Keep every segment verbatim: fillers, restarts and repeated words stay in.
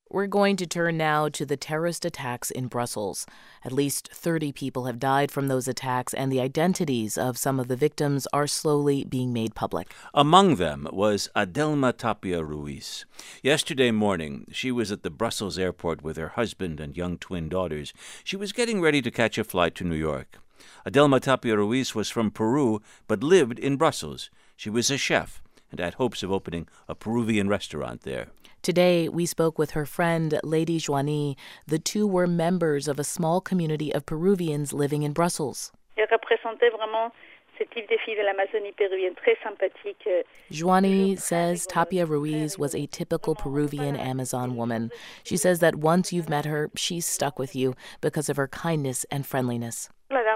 We're going to turn now to the terrorist attacks in Brussels. At least thirty people have died from those attacks, and the identities of some of the victims are slowly being made public. Among them was Adelma Tapia Ruiz. Yesterday morning, she was at the Brussels airport with her husband and young twin daughters. She was getting ready to catch a flight to New York. Adelma Tapia Ruiz was from Peru, but lived in Brussels. She was a chef and had hopes of opening a Peruvian restaurant there. Today, we spoke with her friend, Lady Joanie. The two were members of a small community of Peruvians living in Brussels. Joanie says Tapia Ruiz was a typical Peruvian Amazon woman. She says that once you've met her, she's stuck with you because of her kindness and friendliness.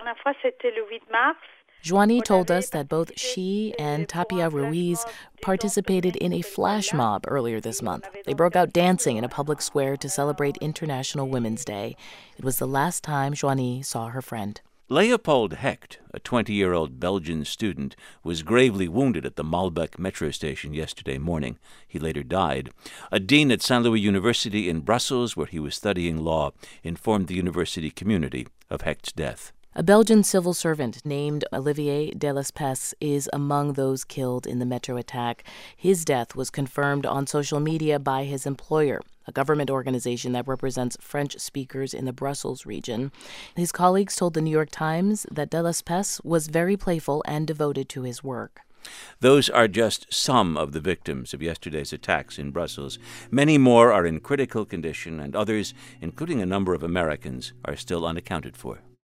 Joanie told us that both she and Tapia Ruiz participated in a flash mob earlier this month. They broke out dancing in a public square to celebrate International Women's Day. It was the last time Joanie saw her friend. Leopold Hecht, a twenty-year-old Belgian student, was gravely wounded at the Malbec metro station yesterday morning. He later died. A dean at Saint Louis University in Brussels, where he was studying law, informed the university community of Hecht's death. A Belgian civil servant named Olivier Delespes is among those killed in the metro attack. His death was confirmed on social media by his employer, a government organization that represents French speakers in the Brussels region. His colleagues told the New York Times that Delespes was very playful and devoted to his work. Those are just some of the victims of yesterday's attacks in Brussels. Many more are in critical condition, and others, including a number of Americans, are still unaccounted for.